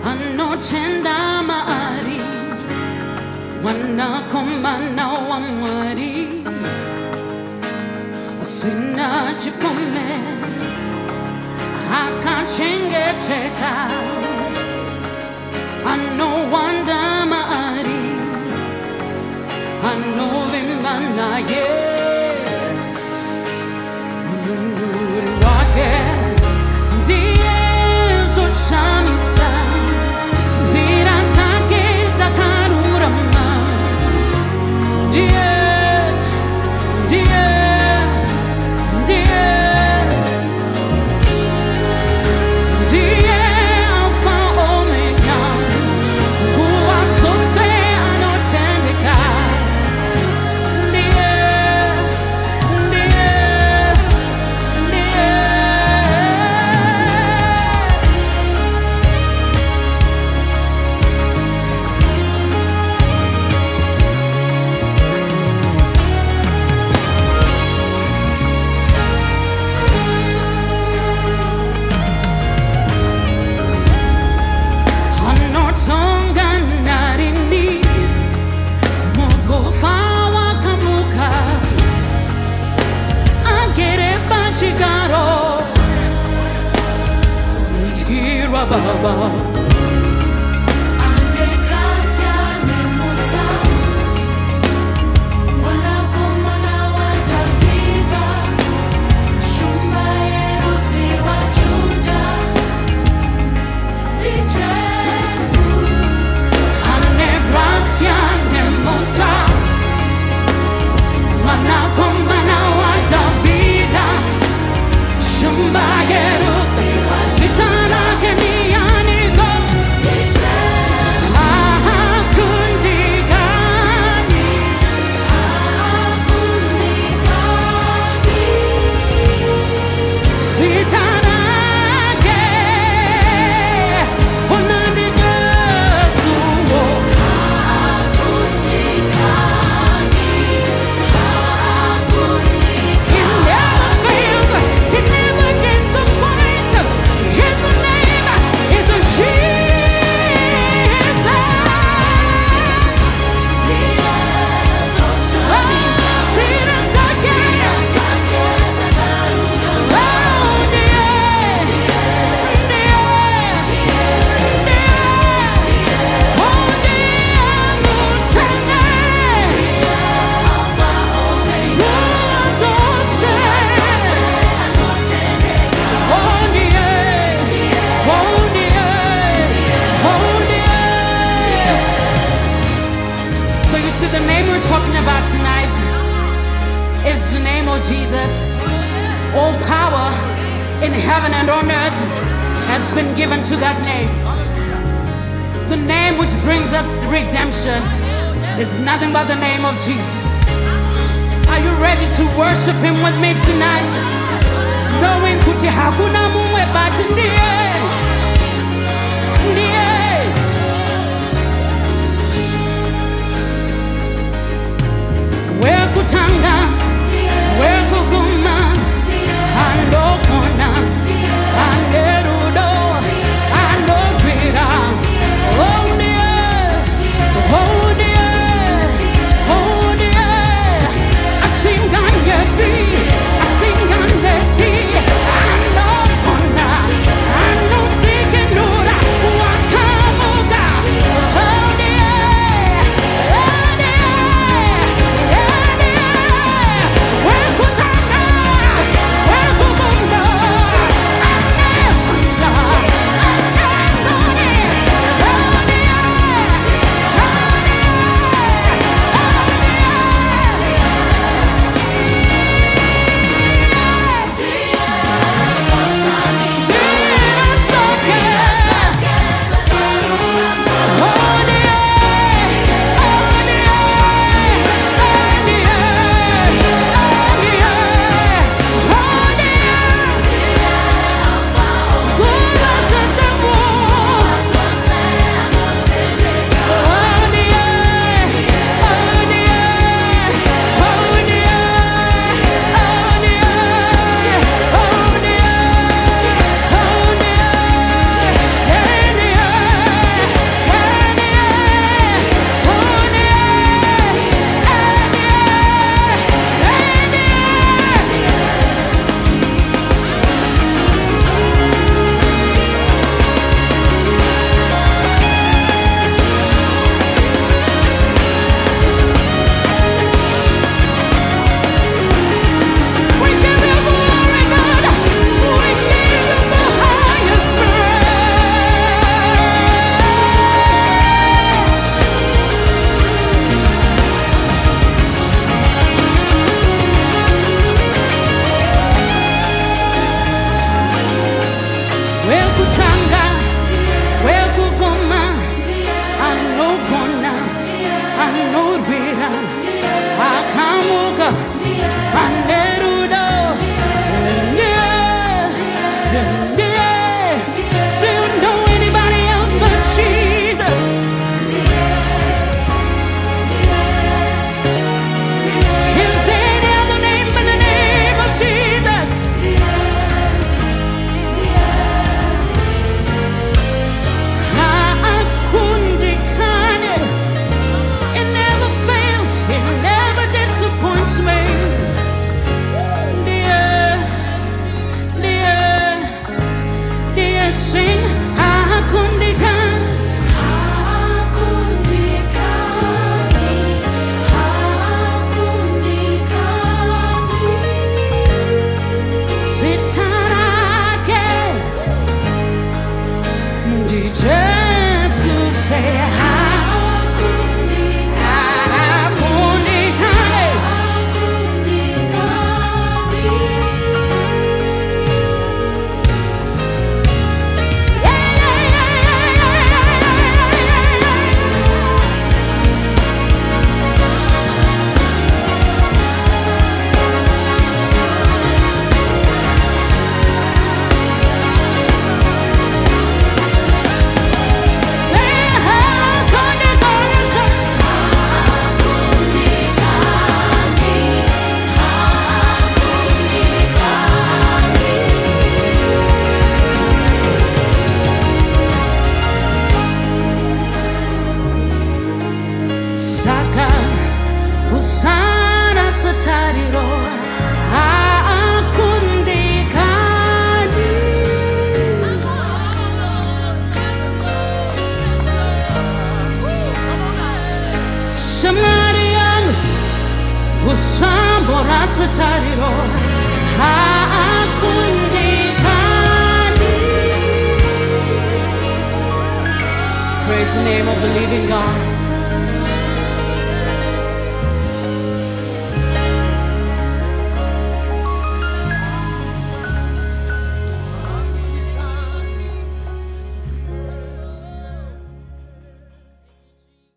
anotenda maari wanakomana wa mwari sina chipome akachengeteka ano wanda maari ano vimana ye unuri wake ndiye soshamisa zira zake zakarurama ndiye Baba tonight is the name of Jesus. All power in heaven and on earth has been given to that name. The name which brings us redemption is nothing but the name of Jesus. Are you ready to worship him with me tonight? Knowing kuti hakuna mumwe but ndiye where kutanga, where kuguma, andokona, anderudo, andobira. Oh dear, oh dear, oh dear. I sing angebi, I sing angeti, andokona, Morasatariro. Hakundikani. Praise the name of the living God.